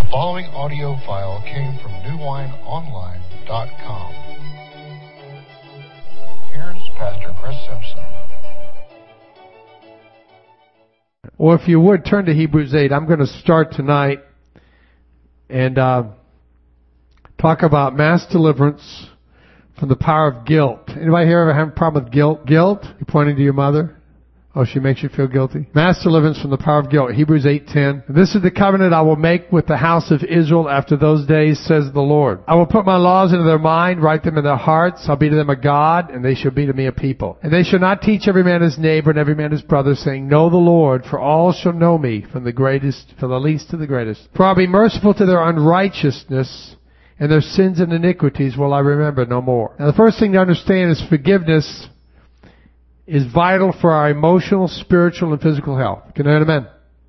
following audio file came from newwineonline.com. Here's Pastor Chris Simpson. Well, if you would, turn to Hebrews 8. I'm going to start tonight and talk about mass deliverance from the power of guilt. Anybody here ever have a problem with guilt? Guilt? You pointing to your mother? Oh, she makes you feel guilty? Mass deliverance from the power of guilt. Hebrews 8:10. This is the covenant I will make with the house of Israel after those days, says the Lord. I will put my laws into their mind, write them in their hearts. I'll be to them a God, and they shall be to me a people. And they shall not teach every man his neighbor and every man his brother, saying, Know the Lord, for all shall know me, from the least to the greatest. For I'll be merciful to their unrighteousness, and their sins and iniquities will I remember no more. Now the first thing to understand is forgiveness is vital for our emotional, spiritual, and physical health. Can I hear an amen?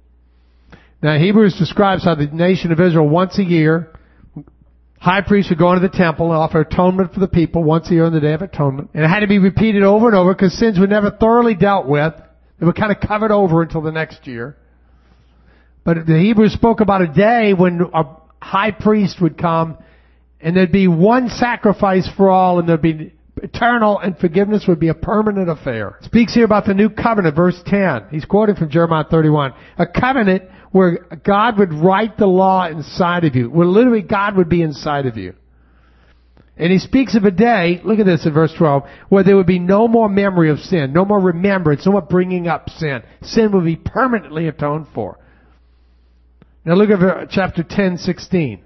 Now Hebrews describes how the nation of Israel once a year, high priests would go into the temple and offer atonement for the people once a year on the Day of Atonement. And it had to be repeated over and over because sins were never thoroughly dealt with. They were kind of covered over until the next year. But the Hebrews spoke about a day when a high priest would come and there'd be one sacrifice for all, and there'd be eternal, and forgiveness would be a permanent affair. It speaks here about the new covenant, verse 10. He's quoting from Jeremiah 31. A covenant where God would write the law inside of you, where literally God would be inside of you. And he speaks of a day, look at this in verse 12, where there would be no more memory of sin, no more remembrance, no more bringing up sin. Sin will be permanently atoned for. Now look at chapter 10:16.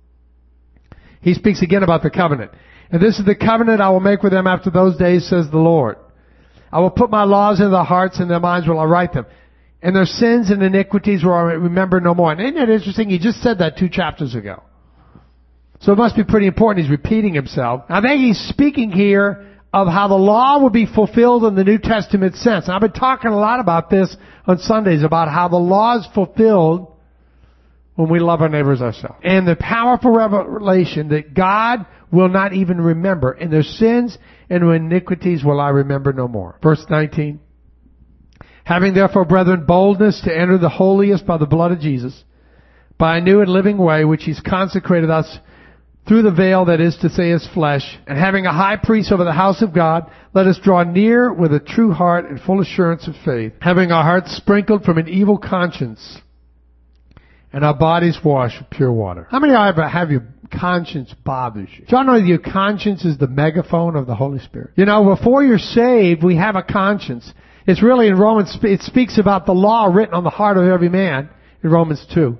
He speaks again about the covenant. And this is the covenant I will make with them after those days, says the Lord. I will put my laws into their hearts, and their minds will I write them. And their sins and iniquities will I remember no more. And isn't that interesting? He just said that 2 chapters ago. So it must be pretty important. He's repeating himself. I think he's speaking here of how the law will be fulfilled in the New Testament sense. And I've been talking a lot about this on Sundays, about how the law is fulfilled when we love our neighbors ourselves. And the powerful revelation that God will not even remember, and their sins and iniquities will I remember no more. Verse 19. Having therefore, brethren, boldness to enter the holiest by the blood of Jesus, by a new and living way, which he's consecrated us through the veil, that is to say, his flesh, and having a high priest over the house of God, let us draw near with a true heart and full assurance of faith, having our hearts sprinkled from an evil conscience, and our bodies washed with pure water. How many of you ever have your conscience bothers you? Do y'all know that your conscience is the megaphone of the Holy Spirit? You know, before you're saved, we have a conscience. It's really in Romans, it speaks about the law written on the heart of every man in Romans 2.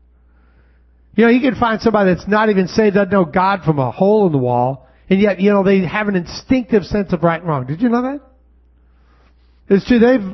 You know, you can find somebody that's not even saved, doesn't know God from a hole in the wall, and yet, you know, they have an instinctive sense of right and wrong. Did you know that? It's true. They've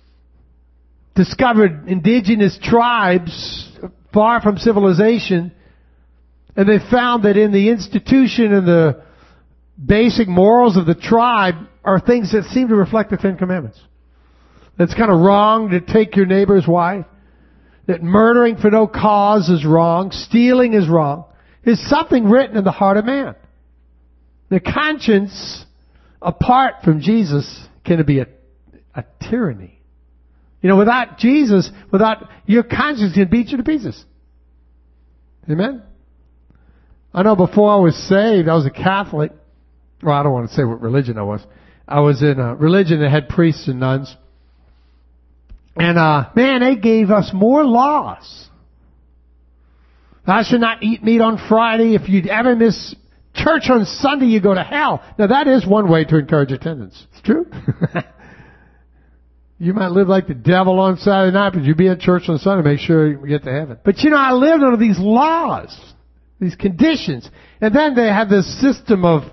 discovered indigenous tribes far from civilization, and they found that in the institution and the basic morals of the tribe are things that seem to reflect the 10 Commandments. That's kind of wrong to take your neighbor's wife, that murdering for no cause is wrong, stealing is wrong. There's something written in the heart of man. The conscience, apart from Jesus, can be a tyranny. You know, without Jesus, without your conscience can beat you to pieces. Amen? I know before I was saved, I was a Catholic. Well, I don't want to say what religion I was. I was in a religion that had priests and nuns. And, man, they gave us more laws. I should not eat meat on Friday. If you ever miss church on Sunday, you go to hell. Now, that is one way to encourage attendance. It's true. You might live like the devil on Saturday night, but you be at church on Sunday, make sure you get to heaven. But you know, I lived under these laws, these conditions. And then they had this system of,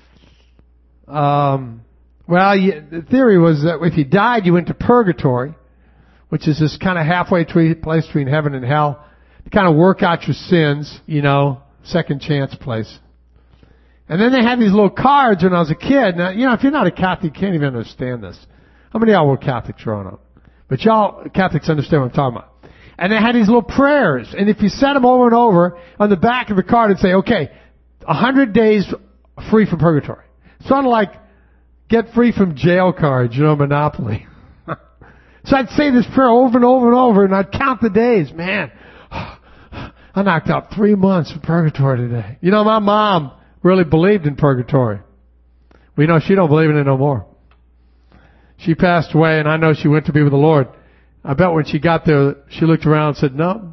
the theory was that if you died, you went to purgatory, which is this kind of halfway place between heaven and hell, to kind of work out your sins, you know, second chance place. And then they had these little cards when I was a kid. Now, you know, if you're not a Catholic, you can't even understand this. How many of y'all were Catholics growing up? But y'all Catholics understand what I'm talking about. And they had these little prayers. And if you said them over and over, on the back of the card it'd say, okay, 100 days free from purgatory. Sort of like get free from jail cards, you know, Monopoly. So I'd say this prayer over and over and over, and I'd count the days. Man, I knocked out 3 months of purgatory today. You know, my mom really believed in purgatory. We know she don't believe in it no more. She passed away, and I know she went to be with the Lord. I bet when she got there, she looked around and said, no.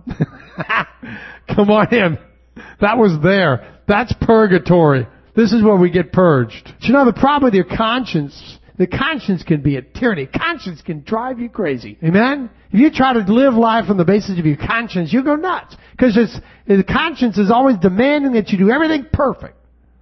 Come on in. That was there. That's purgatory. This is where we get purged. But you know, the problem with your conscience, the conscience can be a tyranny. Conscience can drive you crazy. Amen? If you try to live life on the basis of your conscience, you'll go nuts. Because the conscience is always demanding that you do everything perfect.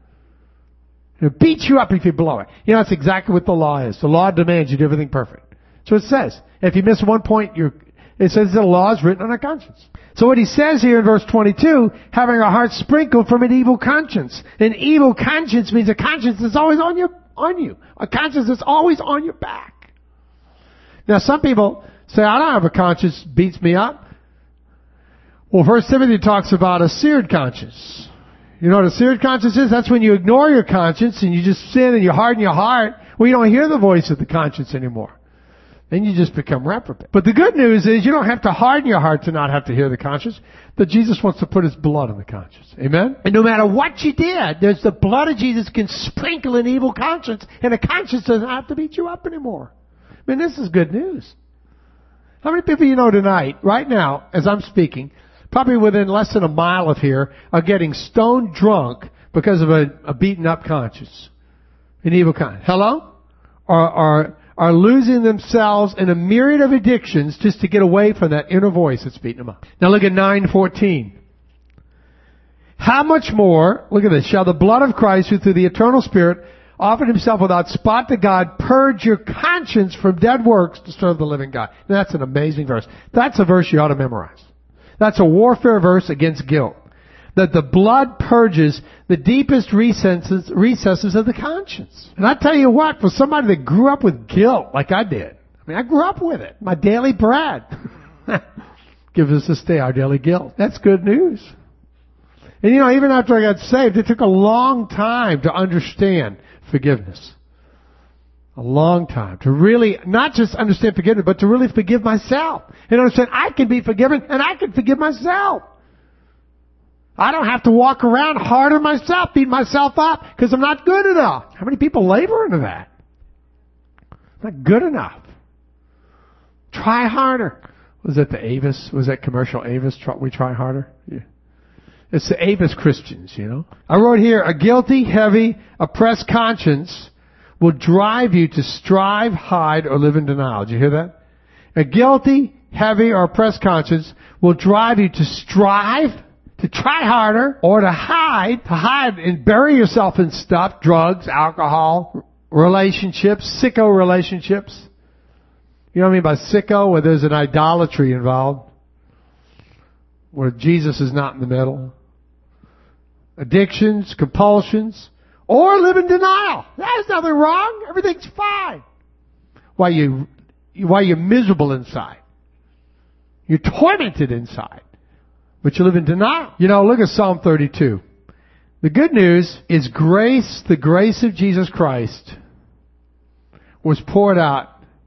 It beats you up if you blow it. You know, that's exactly what the law is. The law demands you do everything perfect. So it says. If you miss one point, it says the law is written on our conscience. So what he says here in verse 22, having our hearts sprinkled from an evil conscience. An evil conscience means a conscience that's always on you. A conscience that's always on your back. Now some people say, I don't have a conscience, beats me up. Well, 1 Timothy talks about a seared conscience. You know what a seared conscience is? That's when you ignore your conscience and you just sin and you harden your heart. Well, you don't hear the voice of the conscience anymore. Then you just become reprobate. But the good news is you don't have to harden your heart to not have to hear the conscience. That Jesus wants to put His blood on the conscience. Amen? And no matter what you did, there's the blood of Jesus can sprinkle an evil conscience, and a conscience doesn't have to beat you up anymore. I mean, this is good news. How many people you know tonight, right now, as I'm speaking, probably within less than a mile of here, are getting stone drunk because of a beaten up conscience? An evil conscience. Hello? Or are losing themselves in a myriad of addictions just to get away from that inner voice that's beating them up. Now look at 9:14. How much more, look at this, shall the blood of Christ, who through the eternal Spirit offered Himself without spot to God, purge your conscience from dead works to serve the living God. Now, that's an amazing verse. That's a verse you ought to memorize. That's a warfare verse against guilt. That the blood purges the deepest recesses of the conscience. And I tell you what, for somebody that grew up with guilt like I did, I mean, I grew up with it. My daily bread gives us this day our daily guilt. That's good news. And you know, even after I got saved, it took a long time to understand forgiveness. A long time to really not just understand forgiveness, but to really forgive myself. And understand I can be forgiven and I can forgive myself. I don't have to walk around hard on myself, beat myself up because I'm not good enough. How many people labor into that? Not good enough. Try harder. Was that the Avis? Was that commercial Avis? We try harder? Yeah. It's the Avis Christians, you know. I wrote here, a guilty, heavy, oppressed conscience will drive you to strive, hide, or live in denial. Did you hear that? A guilty, heavy, or oppressed conscience will drive you to strive, to try harder, or to hide and bury yourself in stuff, drugs, alcohol, relationships, sicko relationships. You know what I mean by sicko? Where there's an idolatry involved. Where Jesus is not in the middle. Addictions, compulsions, or live in denial. There's nothing wrong. Everything's fine. Why you're miserable inside. You're tormented inside. But you live in denial. You know, look at Psalm 32. The good news is grace, the grace of Jesus Christ was poured out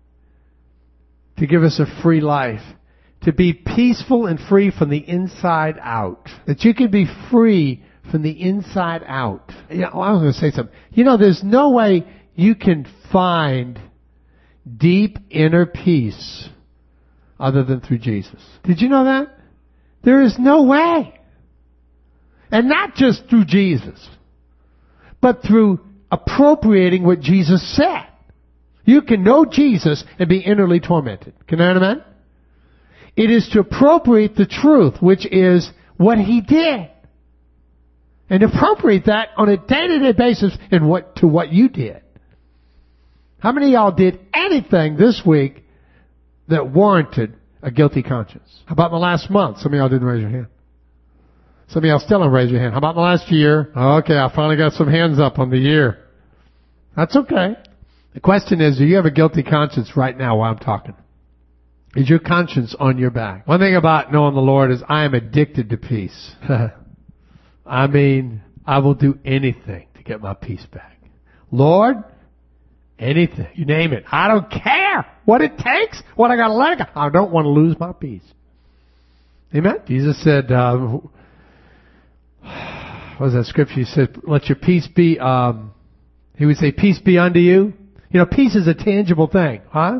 to give us a free life. To be peaceful and free from the inside out. That you can be free from the inside out. You know, I was going to say something. You know, there's no way you can find deep inner peace other than through Jesus. Did you know that? There is no way. And not just through Jesus, but through appropriating what Jesus said. You can know Jesus and be innerly tormented. Can I amen? It is to appropriate the truth, which is what He did. And appropriate that on a day-to-day basis to what you did. How many of y'all did anything this week that warranted a guilty conscience? How about in the last month? Some of y'all didn't raise your hand. Some of y'all still don't raise your hand. How about in the last year? Okay, I finally got some hands up on the year. That's okay. The question is, do you have a guilty conscience right now while I'm talking? Is your conscience on your back? One thing about knowing the Lord is I am addicted to peace. I mean, I will do anything to get my peace back. Lord, anything. You name it. I don't care what it takes, what I got to let go. I don't want to lose my peace. Amen? Jesus said, what was that scripture? He said, let your peace be, he would say, peace be unto you. You know, peace is a tangible thing, huh?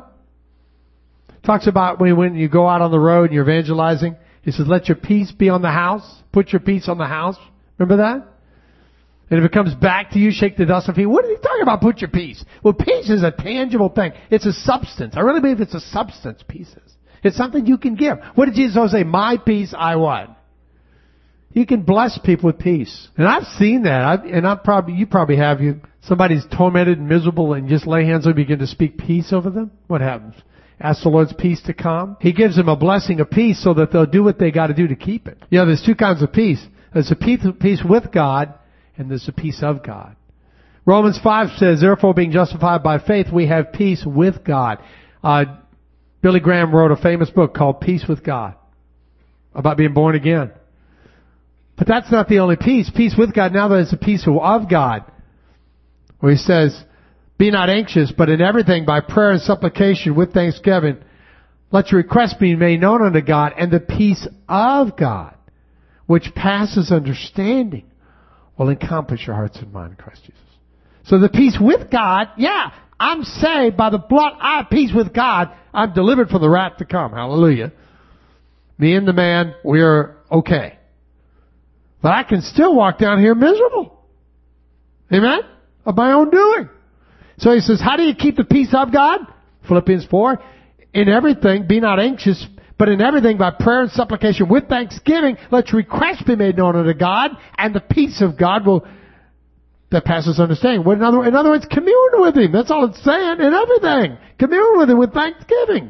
Talks about when you go out on the road and you're evangelizing. He says, let your peace be on the house. Put your peace on the house. Remember that? And if it comes back to you, shake the dust off you. What are you talking about, put your peace? Well, peace is a tangible thing. It's a substance. I really believe it's a substance, peace is. It's something you can give. What did Jesus always say? My peace I want. You can bless people with peace. And I've seen that. You probably have. Somebody's tormented and miserable and just lay hands on them, begin to speak peace over them. What happens? Ask the Lord's peace to come. He gives them a blessing of peace so that they'll do what they got to do to keep it. You know, there's two kinds of peace. There's a peace with God and there's a peace of God. Romans 5 says, therefore being justified by faith, we have peace with God. Billy Graham wrote a famous book called Peace with God about being born again. But that's not the only peace. Peace with God, now there's a peace of God. Where he says, be not anxious, but in everything by prayer and supplication with thanksgiving, let your requests be made known unto God, and the peace of God, which passes understanding, will encompass your hearts and mind in Christ Jesus. So the peace with God, yeah, I'm saved by the blood. I have peace with God. I'm delivered from the wrath to come. Hallelujah. Me and the man, we are okay. But I can still walk down here miserable. Amen? Of my own doing. So he says, how do you keep the peace of God? Philippians 4. In everything, be not anxious, but in everything by prayer and supplication with thanksgiving, let your requests be made known unto God, and the peace of God that passes understanding. In other words, commune with Him. That's all it's saying. In everything. Commune with Him with thanksgiving.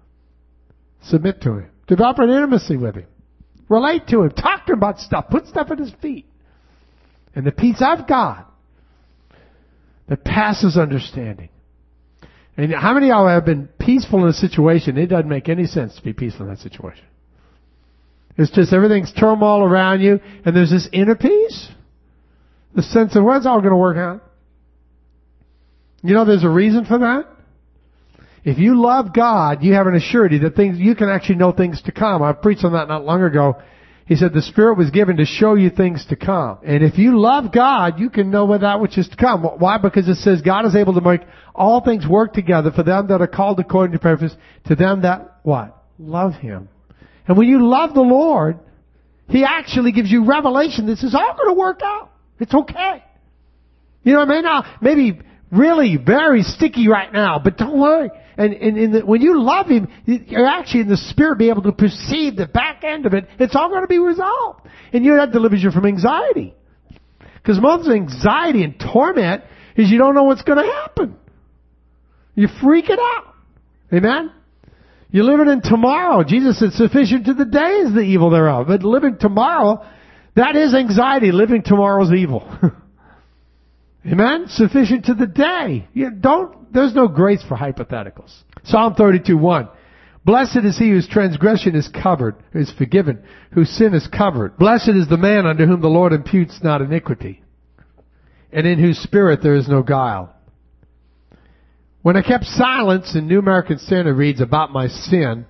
Submit to Him. Develop an intimacy with Him. Relate to Him. Talk to Him about stuff. Put stuff at His feet. And the peace of God that passes understanding. And how many of y'all have been peaceful in a situation? It doesn't make any sense to be peaceful in that situation. It's just everything's turmoil around you, and there's this inner peace. The sense of, well, it's all going to work out. You know, there's a reason for that. If you love God, you have an assurity that you can actually know things to come. I preached on that not long ago. He said the Spirit was given to show you things to come. And if you love God, you can know that which is to come. Why? Because it says God is able to make all things work together for them that are called according to purpose, to them that, what? Love Him. And when you love the Lord, He actually gives you revelation that says, all going to work out. It's okay. You know, it may not, maybe really very sticky right now, but don't worry. And when you love Him, you're actually in the Spirit be able to perceive the back end of it. It's all going to be resolved. And that delivers you from anxiety. Because most anxiety and torment is you don't know what's going to happen. You freak it out. Amen? You're living in tomorrow. Jesus said, sufficient to the day is the evil thereof. But living tomorrow, that is anxiety. Living tomorrow's evil. Amen? Sufficient to the day. There's no grace for hypotheticals. Psalm 32:1. Blessed is he whose transgression is covered, is forgiven, whose sin is covered. Blessed is the man unto whom the Lord imputes not iniquity, and in whose spirit there is no guile. When I kept silence, in New American Standard reads about my sin,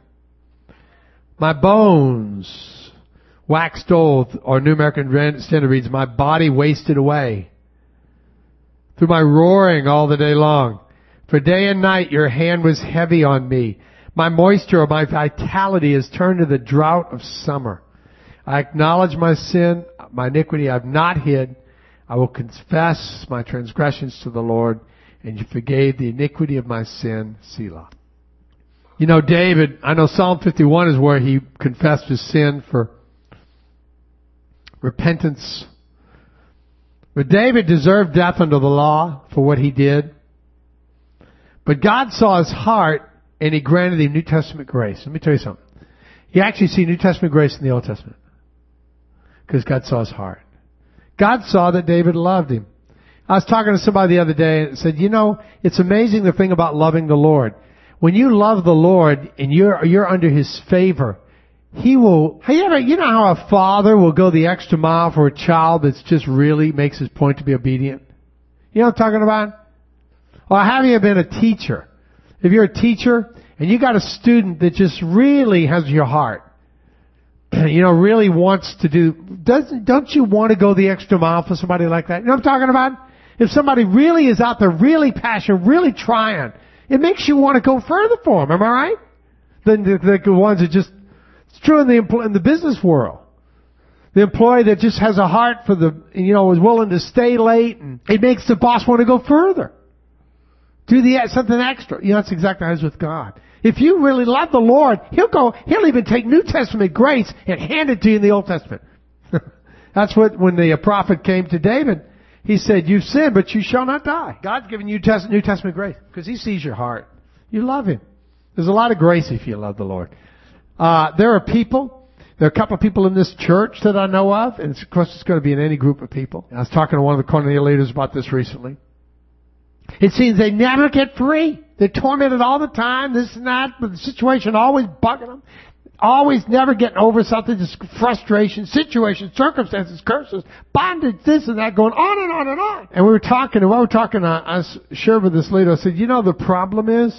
my bones waxed old, or New American Standard reads, my body wasted away. Through my roaring all the day long. For day and night your hand was heavy on me. My moisture or my vitality is turned to the drought of summer. I acknowledge my sin, my iniquity I have not hid. I will confess my transgressions to the Lord, and you forgave the iniquity of my sin, Selah. You know, David, I know Psalm 51 is where he confessed his sin for repentance. But David deserved death under the law for what he did. But God saw his heart, and He granted him New Testament grace. Let me tell you something. You actually see New Testament grace in the Old Testament. Because God saw his heart. God saw that David loved him. I was talking to somebody the other day and said, you know, it's amazing the thing about loving the Lord. When you love the Lord and you're under His favor, He will, you know how a father will go the extra mile for a child that's just really makes his point to be obedient? You know what I'm talking about? Or have you been a teacher? If you're a teacher and you got a student that just really has your heart, really wants to do, don't you want to go the extra mile for somebody like that? You know what I'm talking about? If somebody really is out there, really passionate, really trying, it makes you want to go further for them. Am I right? Than the ones that just, it's true in the business world. The employee that just has a heart for is willing to stay late, and it makes the boss want to go further. Do something extra. That's exactly how it is with God. If you really love the Lord, He'll even take New Testament grace and hand it to you in the Old Testament. That's when the prophet came to David, he said, you've sinned, but you shall not die. God's given you New Testament grace because He sees your heart. You love Him. There's a lot of grace if you love the Lord. There are a couple of people in this church that I know of, and of course it's going to be in any group of people. I was talking to one of the Cornelius leaders about this recently. It seems they never get free. They're tormented all the time, this and that, but the situation always bugging them. Always never getting over something, just frustration, situations, circumstances, curses, bondage, this and that, going on and on and on. And I shared with this leader, I said, the problem is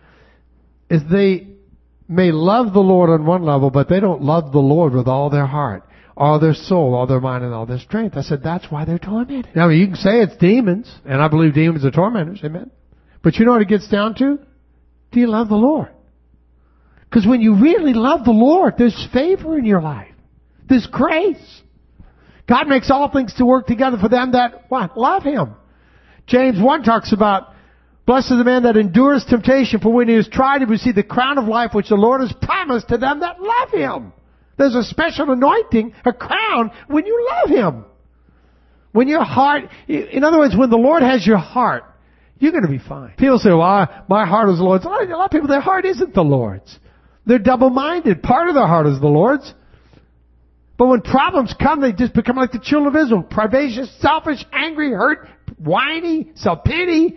they may love the Lord on one level, but they don't love the Lord with all their heart, all their soul, all their mind, and all their strength. I said, that's why they're tormented. Now, you can say it's demons, and I believe demons are tormentors, amen? But you know what it gets down to? Do you love the Lord? Because when you really love the Lord, there's favor in your life. There's grace. God makes all things to work together for them that, love Him. James 1 talks about, blessed is the man that endures temptation, for when he is tried, he will receive the crown of life which the Lord has promised to them that love Him. There's a special anointing, a crown, when you love Him. When your heart, in other words, when the Lord has your heart, you're going to be fine. People say, my heart is the Lord's. A lot of people, their heart isn't the Lord's. They're double-minded. Part of their heart is the Lord's. But when problems come, they just become like the children of Israel. Privacious, selfish, angry, hurt, whiny, self-pity,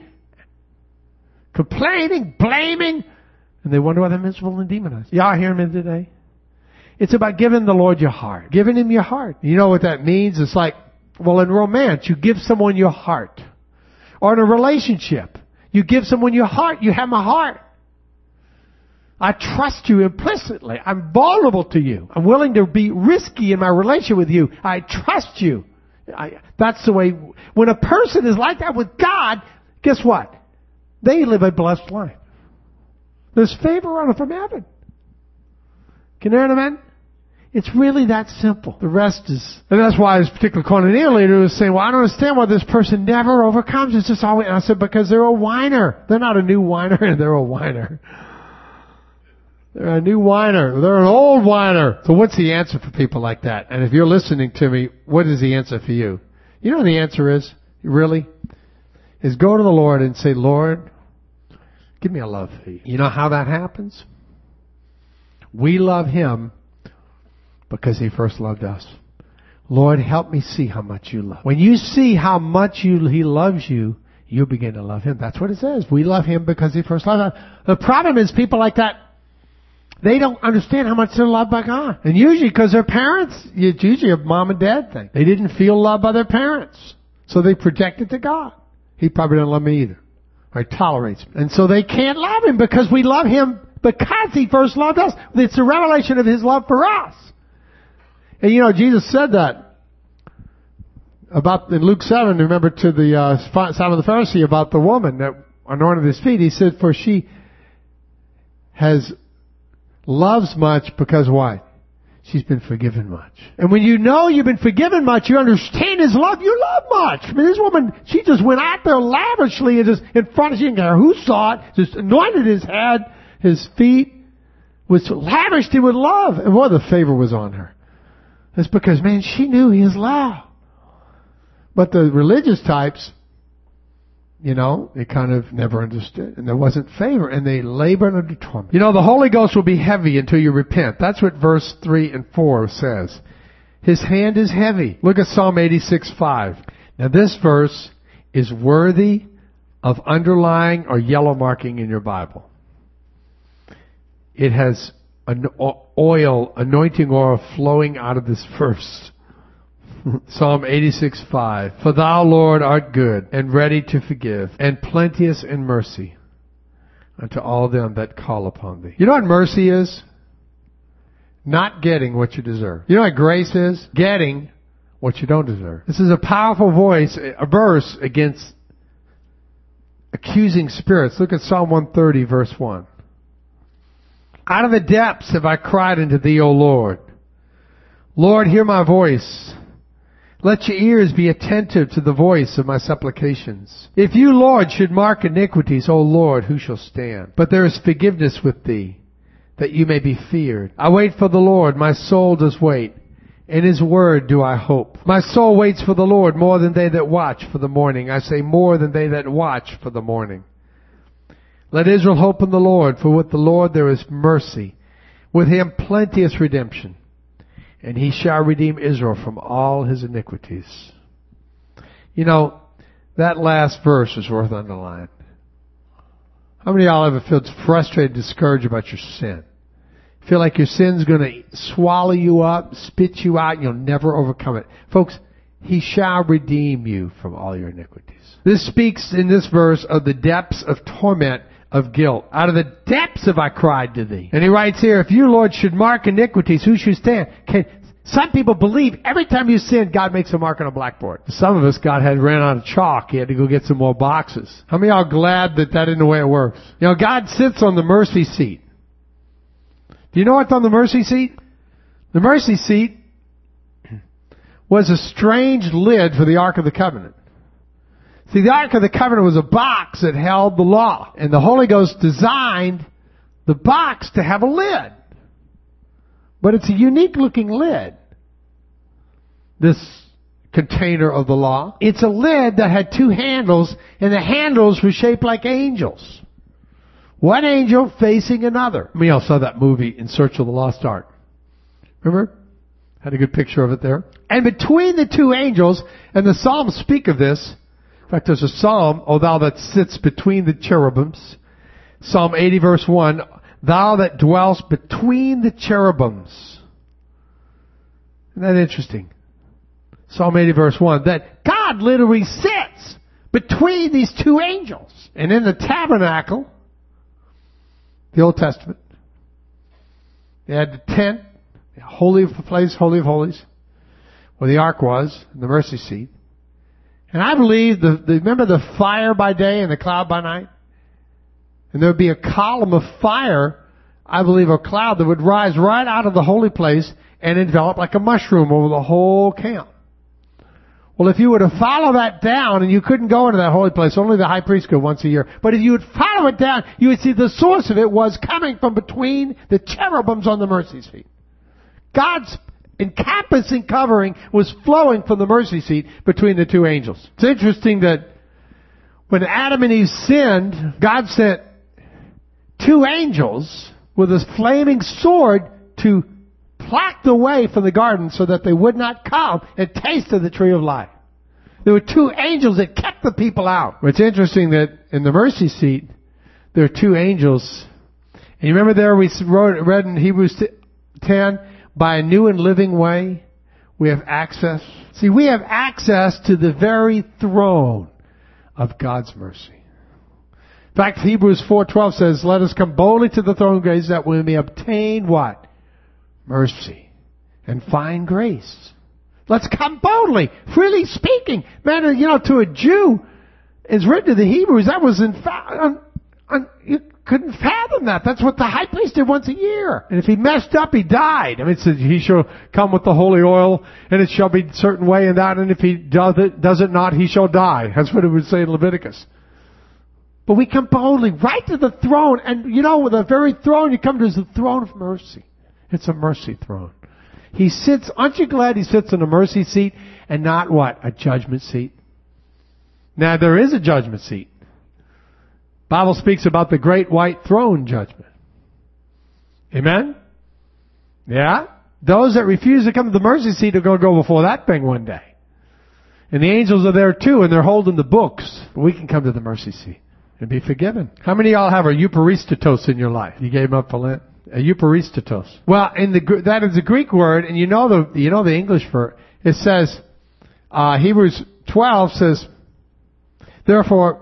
complaining, blaming. And they wonder why they're miserable and demonized. Y'all hear me today? It's about giving the Lord your heart. Giving Him your heart. You know what that means? It's like, in romance, you give someone your heart. Or in a relationship, you give someone your heart. You have my heart. I trust you implicitly. I'm vulnerable to you. I'm willing to be risky in my relationship with you. I trust you. That's the way. When a person is like that with God, guess what? They live a blessed life. There's favor on them from heaven. Can you hear it, amen? It's really that simple. The rest is, and that's why this particular Cornelius leader was saying, I don't understand why this person never overcomes. It's just always, and I said, because they're a whiner. They're not a new whiner, they're a whiner. They're a new whiner. They're an old whiner. So what's the answer for people like that? And if you're listening to me, what is the answer for you? You know what the answer is? Really? Is go to the Lord and say, Lord, give me a love for you. You know how that happens? We love Him because He first loved us. Lord, help me see how much you love. When you see how much He loves you, you begin to love Him. That's what it says. We love Him because He first loved us. The problem is people like that, they don't understand how much they're loved by God. And usually because their parents, it's usually a mom and dad thing. They didn't feel loved by their parents. So they project it to God. He probably doesn't love me either. Or He tolerates me. And so they can't love Him because we love Him because He first loved us. It's a revelation of His love for us. And Jesus said that about in Luke 7, remember to the Simon the Pharisee about the woman that anointed His feet. He said, for she loves much because why? She's been forgiven much. And when you know you've been forgiven much, you understand His love, you love much. I mean, this woman, she just went out there lavishly and just in front of, she didn't care who saw it, just anointed His head, His feet, was lavished Him with love. And boy, the favor was on her. It's because, man, she knew His love. But the religious types, they kind of never understood. And there wasn't favor. And they labored under torment. The Holy Ghost will be heavy until you repent. That's what verse 3 and 4 says. His hand is heavy. Look at Psalm 86:5. Now this verse is worthy of underlying or yellow marking in your Bible. It has an anointing oil flowing out of this verse. Psalm 86:5. For Thou, Lord, art good and ready to forgive and plenteous in mercy unto all them that call upon Thee. You know what mercy is? Not getting what you deserve. You know what grace is? Getting what you don't deserve. This is a powerful voice, a verse against accusing spirits. Look at Psalm 130, verse 1. Out of the depths have I cried unto thee, O Lord. Lord, hear my voice. Let your ears be attentive to the voice of my supplications. If you, Lord, should mark iniquities, O Lord, who shall stand? But there is forgiveness with thee, that you may be feared. I wait for the Lord, my soul does wait. In his word do I hope. My soul waits for the Lord more than they that watch for the morning. I say more than they that watch for the morning. Let Israel hope in the Lord, for with the Lord there is mercy. With him plenteous redemption. And he shall redeem Israel from all his iniquities. You know, that last verse is worth underlining. How many of y'all ever feel frustrated, discouraged about your sin? Feel like your sin's going to swallow you up, spit you out, and you'll never overcome it. Folks, he shall redeem you from all your iniquities. This speaks in this verse of the depths of torment of guilt. Out of the depths have I cried to thee. And he writes here, if you, Lord, should mark iniquities, who should stand? Some people believe every time you sin, God makes a mark on a blackboard. Some of us, God had ran out of chalk. He had to go get some more boxes. How many of y'all glad that isn't the way it works? You know, God sits on the mercy seat. Do you know what's on the mercy seat? The mercy seat was a strange lid for the Ark of the Covenant. See, the Ark of the Covenant was a box that held the law. And the Holy Ghost designed the box to have a lid. But it's a unique looking lid. This container of the law. It's a lid that had two handles, and the handles were shaped like angels. One angel facing another. We all saw that movie, In Search of the Lost Ark. Remember? Had a good picture of it there. And between the two angels, and the Psalms speak of this. In fact, there's a Psalm, O thou that sits between the cherubims. Psalm 80 verse 1. Thou that dwellest between the cherubims. Isn't that interesting? Psalm 80 verse 1. That God literally sits between these two angels. And in the tabernacle, the Old Testament, they had the tent, the holy place, Holy of Holies, where the ark was, and the mercy seat. And I believe, remember the fire by day and the cloud by night? And there would be a column of fire, I believe a cloud that would rise right out of the holy place and envelop like a mushroom over the whole camp. Well, if you were to follow that down, and you couldn't go into that holy place, only the high priest could once a year, but if you would follow it down, you would see the source of it was coming from between the cherubims on the mercy seat. God's encompassing covering was flowing from the mercy seat between the two angels. It's interesting that when Adam and Eve sinned, God sent two angels with a flaming sword to block the way from the garden so that they would not come and taste of the tree of life. There were two angels that kept the people out. It's interesting that in the mercy seat, there are two angels. And you remember there we read in Hebrews 10, by a new and living way, we have access. See, we have access to the very throne of God's mercy. In fact, Hebrews 4:12 says, let us come boldly to the throne of grace that we may obtain what? Mercy and find grace. Let's come boldly, freely speaking. Man, you know, to a Jew, it's written to the Hebrews, that was you couldn't fathom that. That's what the high priest did once a year. And if he messed up, he died. I mean, it says he shall come with the holy oil, and it shall be a certain way and that, and if he does it not, he shall die. That's what it would say in Leviticus. But we come boldly right to the throne, and you know, the very throne you come to is the throne of mercy. It's a mercy throne. He sits, aren't you glad he sits in a mercy seat and not what? A judgment seat. Now there is a judgment seat. Bible speaks about the great white throne judgment. Amen? Yeah? Those that refuse to come to the mercy seat are going to go before that thing one day. And the angels are there too, and they're holding the books. We can come to the mercy seat and be forgiven. How many of y'all have a Eucharistatos in your life? You gave them up for Lent? A Eucharistatos. Well, that is a Greek word, and you know the English for it. It says, Hebrews 12 says, therefore,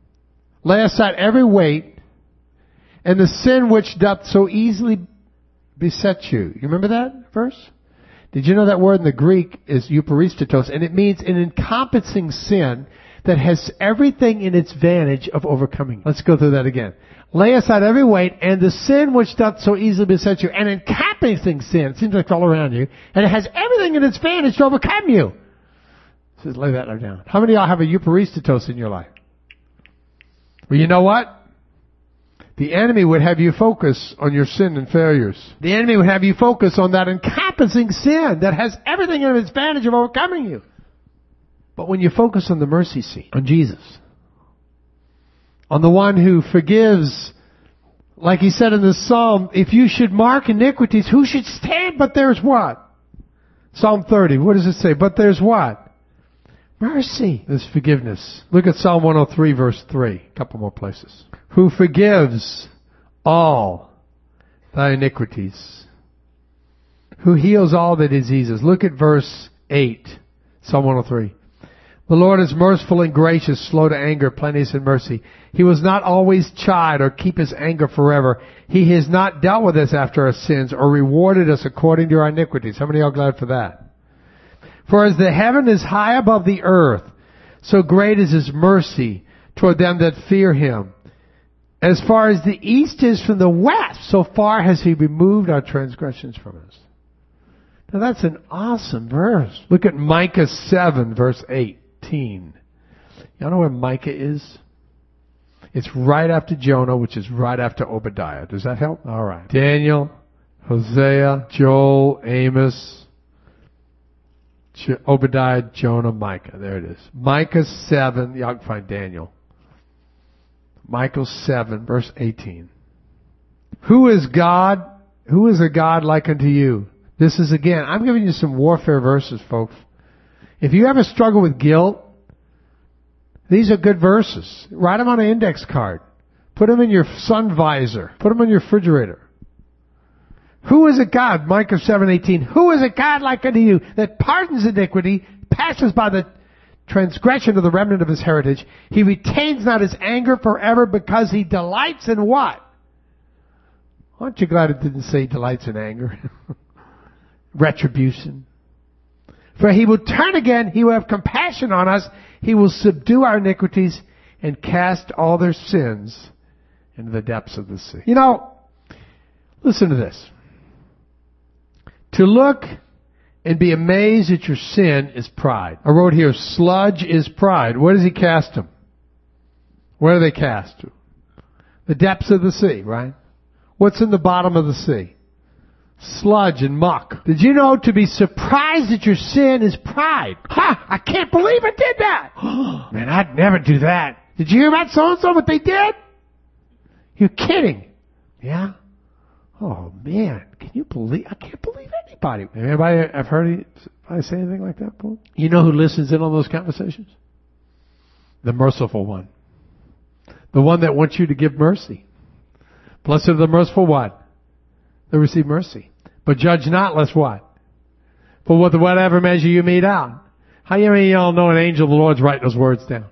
lay aside every weight and the sin which doth so easily beset you. You remember that verse? Did you know that word in the Greek is eucharistatos, and it means an encompassing sin that has everything in its vantage of overcoming. Let's go through that again. Lay aside every weight and the sin which doth so easily beset you, an encompassing sin. It seems like it's all around you, and it has everything in its vantage to overcome you. So lay that down. How many of y'all have a eucharistatos in your life? Well, you know what? The enemy would have you focus on your sin and failures. The enemy would have you focus on that encompassing sin that has everything in its advantage of overcoming you. But when you focus on the mercy seat, on Jesus, on the one who forgives, like he said in the Psalm, if you should mark iniquities, who should stand? But there's what? Psalm 30, what does it say? But there's what? Mercy. There's forgiveness. Look at Psalm 103 verse 3. A couple more places. Who forgives all thy iniquities. Who heals all thy diseases. Look at verse 8. Psalm 103. The Lord is merciful and gracious, slow to anger, plenteous in mercy. He was not always chide or keep his anger forever. He has not dealt with us after our sins or rewarded us according to our iniquities. How many are glad for that? For as the heaven is high above the earth, so great is his mercy toward them that fear him. As far as the east is from the west, so far has he removed our transgressions from us. Now that's an awesome verse. Look at Micah 7 verse 18. Y'all know where Micah is? It's right after Jonah, which is right after Obadiah. Does that help? All right. Daniel, Hosea, Joel, Amos, Obadiah, Jonah, Micah. There it is. Micah 7. Y'all can find Daniel. Micah 7, verse 18. Who is God? Who is a God like unto you? This is again, I'm giving you some warfare verses, folks. If you ever struggle with guilt, these are good verses. Write them on an index card. Put them in your sun visor. Put them on your refrigerator. Who is a God? Micah 7:18. Who is a God like unto you that pardons iniquity, passes by the transgression of the remnant of his heritage? He retains not his anger forever because he delights in what? Aren't you glad it didn't say he delights in anger? Retribution. For he will turn again, he will have compassion on us, he will subdue our iniquities and cast all their sins into the depths of the sea. You know, listen to this. To look and be amazed at your sin is pride. I wrote here, sludge is pride. Where does he cast them? Where do they cast? The depths of the sea, right? What's in the bottom of the sea? Sludge and muck. Did you know to be surprised at your sin is pride? Ha! I can't believe I did that! Man, I'd never do that. Did you hear about so-and-so, what they did? You're kidding. Yeah? Oh man, can you believe? I can't believe anybody. Anybody have heard anybody say anything like that, Paul? You know who listens in on those conversations? The merciful one. The one that wants you to give mercy. Blessed are the merciful what? They receive mercy. But judge not, lest what? For with whatever measure you mete out. How many of y'all know an angel of the Lord's writing those words down?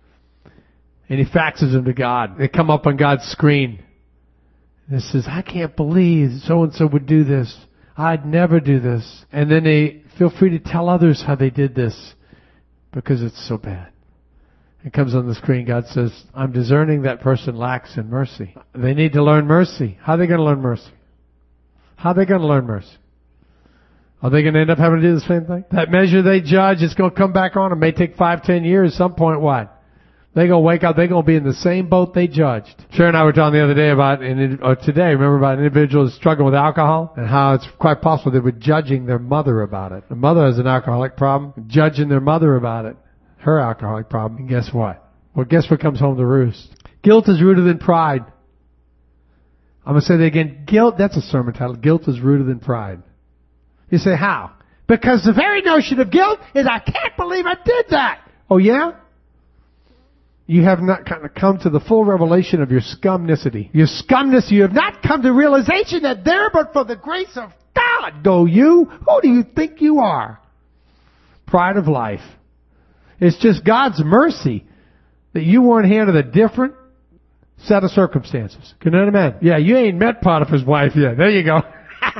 And he faxes them to God. They come up on God's screen. It says, I can't believe so-and-so would do this. I'd never do this. And then they feel free to tell others how they did this because it's so bad. It comes on the screen. God says, I'm discerning that person lacks in mercy. They need to learn mercy. How are they going to learn mercy? How are they going to learn mercy? Are they going to end up having to do the same thing? That measure they judge, it's going to come back on. It may take 5-10 years. At some point, what? They're going to wake up. They're going to be in the same boat they judged. Sharon and I were talking the other day about, remember about an individual who's struggling with alcohol and how it's quite possible they were judging their mother about it. The mother has an alcoholic problem, judging their mother about it, her alcoholic problem. And guess what? Well, guess what comes home to roost? Guilt is rooted in pride. I'm going to say that again. Guilt, that's a sermon title. Guilt is rooted in pride. You say, how? Because the very notion of guilt is, I can't believe I did that. Oh, yeah? You have not come to the full revelation of your scumnicity. Your scumness, you have not come to realization that there but for the grace of God go you. Who do you think you are? Pride of life. It's just God's mercy that you weren't handed a different set of circumstances. Can you amen? Yeah, you ain't met Potiphar's wife yet. There you go.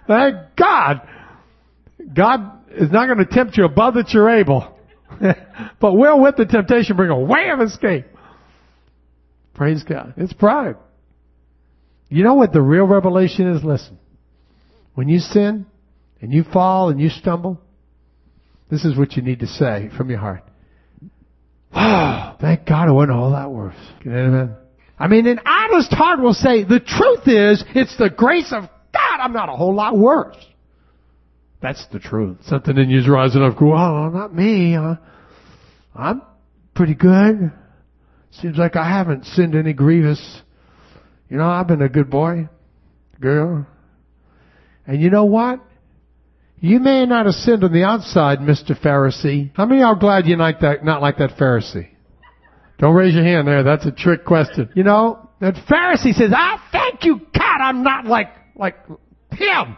Thank God. God is not going to tempt you above that you're able. But will with the temptation bring a way of escape. Praise God. It's pride. You know what the real revelation is? Listen. When you sin and you fall and you stumble, this is what you need to say from your heart. Oh, thank God it wasn't all that worse. Amen. I mean, an honest heart will say, the truth is, it's the grace of God. I'm not a whole lot worse. That's the truth. Something in you's rising up. Go, oh, not me. I'm pretty good. Seems like I haven't sinned any grievous. You know, I've been a good boy, girl. And you know what? You may not have sinned on the outside, Mr. Pharisee. How many of y'all glad you're not like that Pharisee? Don't raise your hand there. That's a trick question. You know, that Pharisee says, thank you, God, I'm not like him.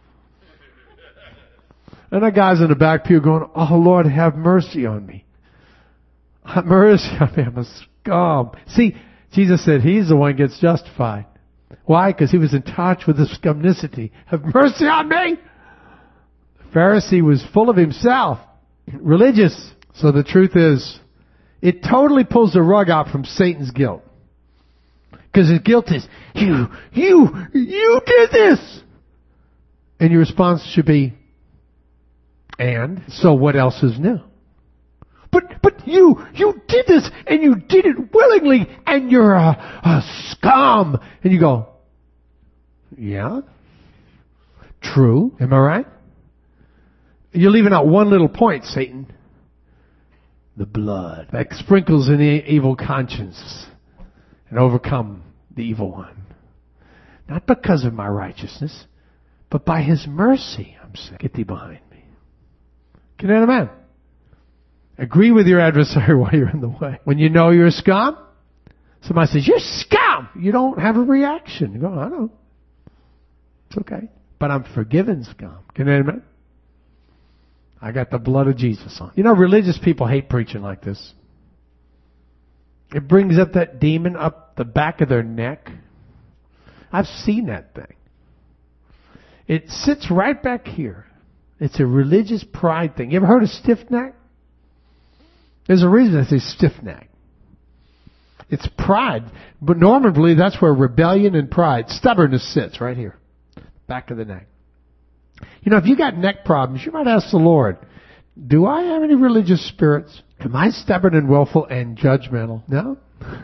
And that guy's in the back pew going, oh, Lord, have mercy on me. Have mercy on me. I'm a scum. See, Jesus said he's the one who gets justified. Why? Because he was in touch with his scumnicity. Have mercy on me. The Pharisee was full of himself. Religious. So the truth is, it totally pulls the rug out from Satan's guilt. Because his guilt is, you did this. And your response should be, and so what else is new? But you did this and you did it willingly and you're a scum. And you go, yeah, true. Am I right? You're leaving out one little point, Satan. The blood that sprinkles an evil conscience and overcome the evil one. Not because of my righteousness, but by his mercy. I'm saying, get thee behind me. Can you amen? Agree with your adversary while you're in the way. When you know you're a scum, somebody says, you're scum. You don't have a reaction. You go, I know. It's okay. But I'm forgiven, scum. Can you amen? I got the blood of Jesus on. You know, religious people hate preaching like this. It brings up that demon up the back of their neck. I've seen that thing. It sits right back here. It's a religious pride thing. You ever heard of stiff neck? There's a reason I say stiff neck. It's pride. But normally that's where rebellion and pride, stubbornness sits right here. Back of the neck. You know, if you got neck problems, you might ask the Lord, do I have any religious spirits? Am I stubborn and willful and judgmental? No?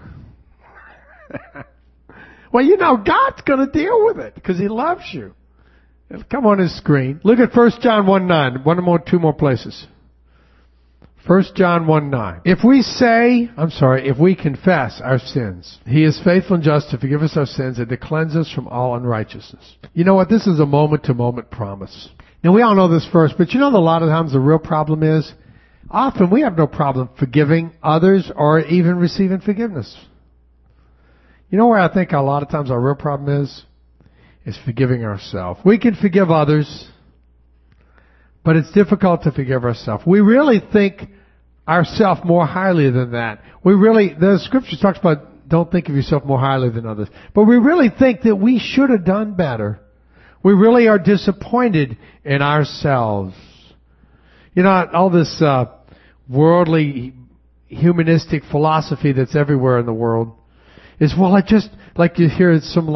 Well, you know, God's going to deal with it because He loves you. It'll come on His screen. Look at 1 John 1:9. Two more places. 1 John 1:9. If we confess our sins, He is faithful and just to forgive us our sins and to cleanse us from all unrighteousness. You know what? This is a moment-to-moment promise. Now, we all know this verse, but you know a lot of times the real problem is, often we have no problem forgiving others or even receiving forgiveness. You know where I think a lot of times our real problem is? Is forgiving ourselves. We can forgive others, but it's difficult to forgive ourselves. We really think ourselves more highly than that. The scripture talks about don't think of yourself more highly than others. But we really think that we should have done better. We really are disappointed in ourselves. You know, all this worldly, humanistic philosophy that's everywhere in the world is, well, I just, like you hear some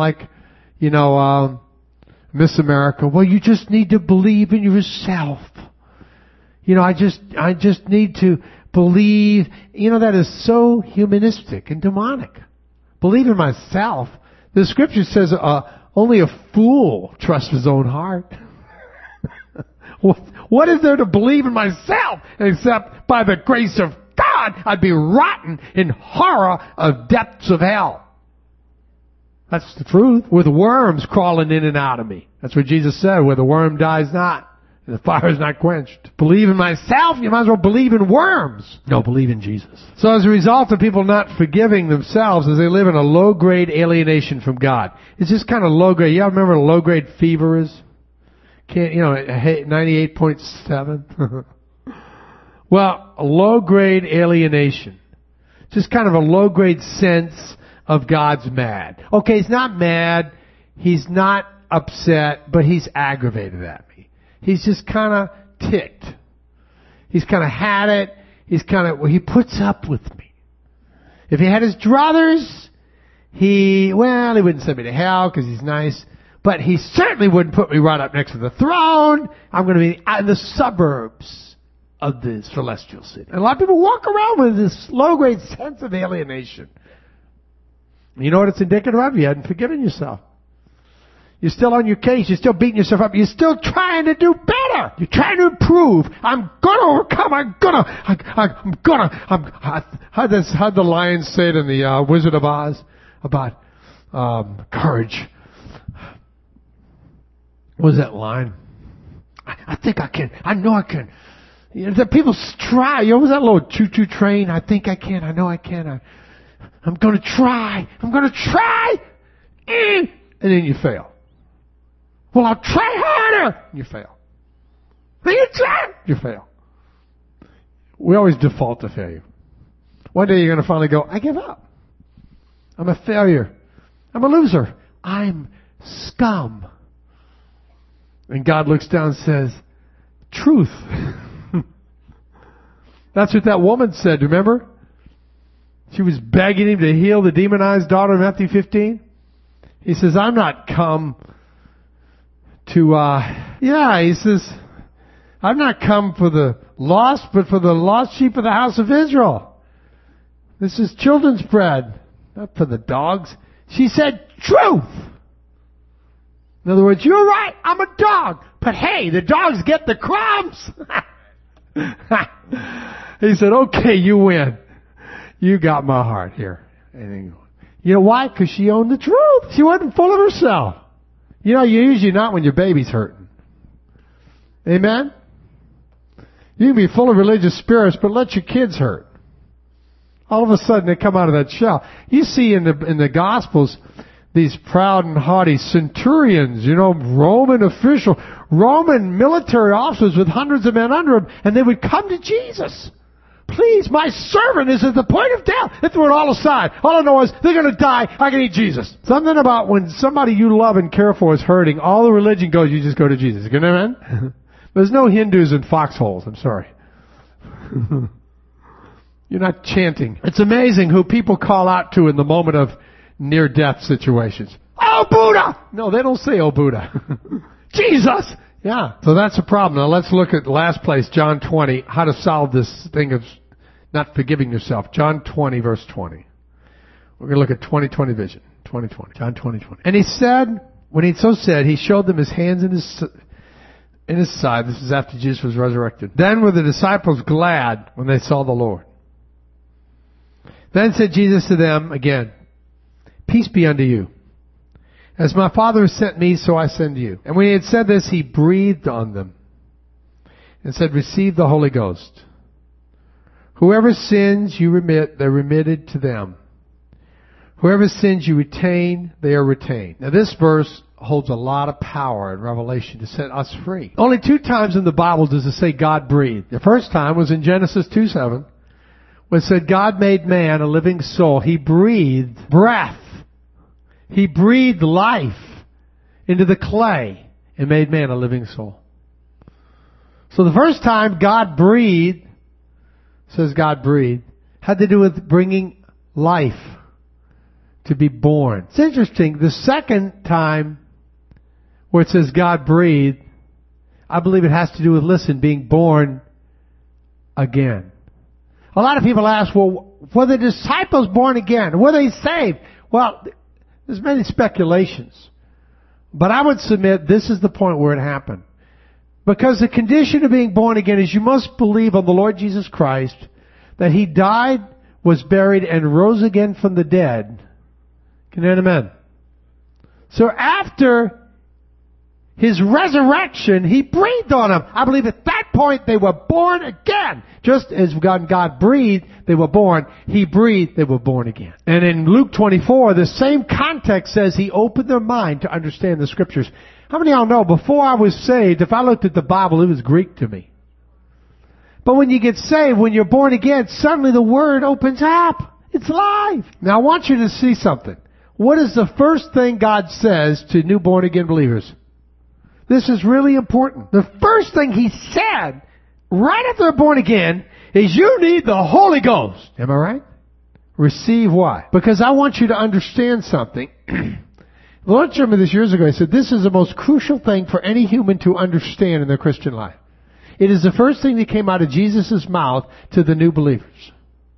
Miss America, well, you just need to believe in yourself. You know, I just need to believe. You know, that is so humanistic and demonic. Believe in myself. The scripture says only a fool trusts his own heart. What is there to believe in myself except by the grace of God I'd be rotten in horror of depths of hell? That's the truth. With worms crawling in and out of me. That's what Jesus said, where the worm dies not, and the fire is not quenched. Believe in myself, you might as well believe in worms. No, believe in Jesus. So as a result of people not forgiving themselves as they live in a low-grade alienation from God. It's just kind of low-grade. You all remember what a low-grade fever is? 98.7. Well, a low-grade alienation. Just kind of a low-grade sense of God's mad. Okay, He's not mad. He's not upset, but he's aggravated at me. He's just kind of ticked. He's kind of had it. He puts up with me. If he had his druthers, he wouldn't send me to hell because he's nice. But he certainly wouldn't put me right up next to the throne. I'm going to be in the suburbs of the celestial city. And a lot of people walk around with this low-grade sense of alienation. You know what it's indicative of? You hadn't forgiven yourself. You're still on your case. You're still beating yourself up. You're still trying to do better. You're trying to improve. I'm gonna overcome. How'd the lion say it in the Wizard of Oz about courage? What was that line? I think I can. I know I can. You know, the people try. You know, was that little choo-choo train? I think I can. I know I can. I'm going to try. I'm going to try. And then you fail. Well, I'll try harder. You fail. Then you try. You fail. We always default to failure. One day you're going to finally go, I give up. I'm a failure. I'm a loser. I'm scum. And God looks down and says, truth. That's what that woman said, remember? She was begging him to heal the demonized daughter in Matthew 15. He says, I'm not come to, he says, I've not come for the lost, but for the lost sheep of the house of Israel. This is children's bread, not for the dogs. She said, truth. In other words, you're right, I'm a dog. But hey, the dogs get the crumbs. He said, okay, you win. You got my heart here. You know why? Because she owned the truth. She wasn't full of herself. You know, you're usually not when your baby's hurting. Amen? You can be full of religious spirits, but let your kids hurt. All of a sudden, they come out of that shell. You see in the Gospels, these proud and haughty centurions, you know, Roman military officers with hundreds of men under them, and they would come to Jesus. Please, my servant is at the point of death. They threw it all aside. All I know is they're going to die. I can eat Jesus. Something about when somebody you love and care for is hurting, all the religion goes, you just go to Jesus. You know what I mean? There's no Hindus in foxholes. I'm sorry. You're not chanting. It's amazing who people call out to in the moment of near-death situations. Oh, Buddha! No, they don't say, oh, Buddha. Jesus! Yeah, so that's a problem. Now let's look at the last place, John 20, how to solve this thing of not forgiving yourself. John 20, verse 20. We're going to look at 20/20 vision. 20/20. John 20/20. And he said, when he so said, he showed them his hands and his side. This is after Jesus was resurrected. Then were the disciples glad when they saw the Lord. Then said Jesus to them again, peace be unto you. As my Father has sent me, so I send you. And when he had said this, he breathed on them and said, receive the Holy Ghost. Whoever sins you remit, they're remitted to them. Whoever sins you retain, they are retained. Now this verse holds a lot of power in Revelation to set us free. Only 2 times in the Bible does it say God breathed. The first time was in Genesis 2:7, when it said God made man a living soul. He breathed breath. He breathed life into the clay and made man a living soul. So the first time God breathed, says God breathed, had to do with bringing life to be born. It's interesting. The second time where it says God breathed, I believe it has to do with, being born again. A lot of people ask, well, were the disciples born again? Were they saved? Well, there's many speculations. But I would submit this is the point where it happened. Because the condition of being born again is you must believe on the Lord Jesus Christ, that He died, was buried, and rose again from the dead. Can you hear amen? So after His resurrection, He breathed on them. I believe at that point they were born again. Just as God breathed, they were born. He breathed, they were born again. And in Luke 24, the same context says He opened their mind to understand the Scriptures. How many of y'all know, before I was saved, if I looked at the Bible, it was Greek to me. But when you get saved, when you're born again, suddenly the Word opens up. It's live. Now I want you to see something. what is the first thing God says to new born again believers? This is really important. The first thing He said right after they're born again is you need the Holy Ghost. Am I right? Receive why? Because I want you to understand something. The Lord showed me this years ago. He said, this is the most crucial thing for any human to understand in their Christian life. It is the first thing that came out of Jesus' mouth to the new believers.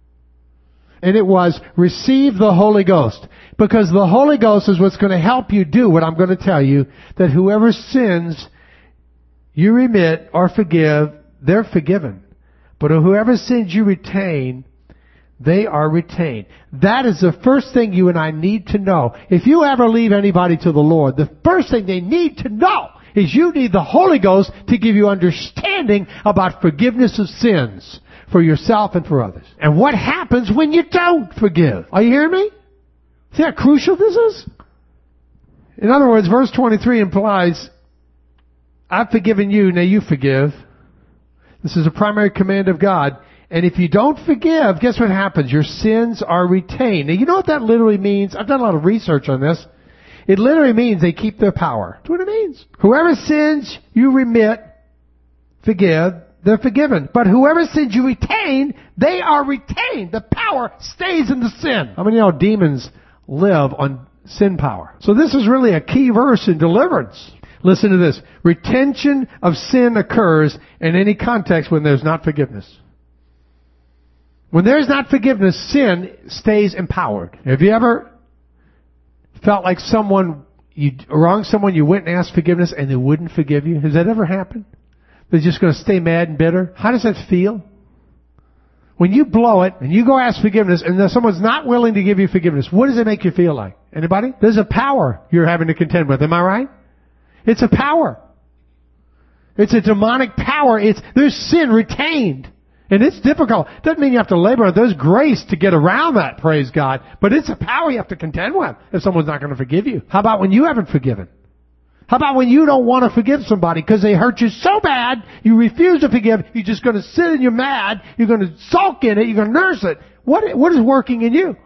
And it was, receive the Holy Ghost. Because the Holy Ghost is what's going to help you do what I'm going to tell you, that whoever sins you remit or forgive, they're forgiven. But whoever sins you retain, they are retained. That is the first thing you and I need to know. If you ever leave anybody to the Lord, the first thing they need to know is you need the Holy Ghost to give you understanding about forgiveness of sins for yourself and for others. And what happens when you don't forgive? Are you hearing me? See how crucial this is? In other words, verse 23 implies, I've forgiven you, now you forgive. This is a primary command of God. And if you don't forgive, guess what happens? Your sins are retained. Now, you know what that literally means? I've done a lot of research on this. It literally means they keep their power. That's what it means. Whoever sins you remit, forgive, they're forgiven. But whoever sins you retain, they are retained. The power stays in the sin. How many of y'all demons live on sin power? So this is really a key verse in deliverance. Listen to this. Retention of sin occurs in any context when there's not forgiveness. When there's not forgiveness, sin stays empowered. Have you ever felt like you wronged someone, you went and asked forgiveness and they wouldn't forgive you? Has that ever happened? They're just going to stay mad and bitter? How does that feel? When you blow it and you go ask forgiveness and someone's not willing to give you forgiveness, what does it make you feel like? Anybody? There's a power you're having to contend with. Am I right? It's a power. It's a demonic power. There's sin retained. And it's difficult. Doesn't mean you have to labor. There's grace to get around that, praise God. But it's a power you have to contend with if someone's not going to forgive you. How about when you haven't forgiven? How about when you don't want to forgive somebody because they hurt you so bad, you refuse to forgive, you're just going to sit and you're mad, you're going to sulk in it, you're going to nurse it. What is working in you?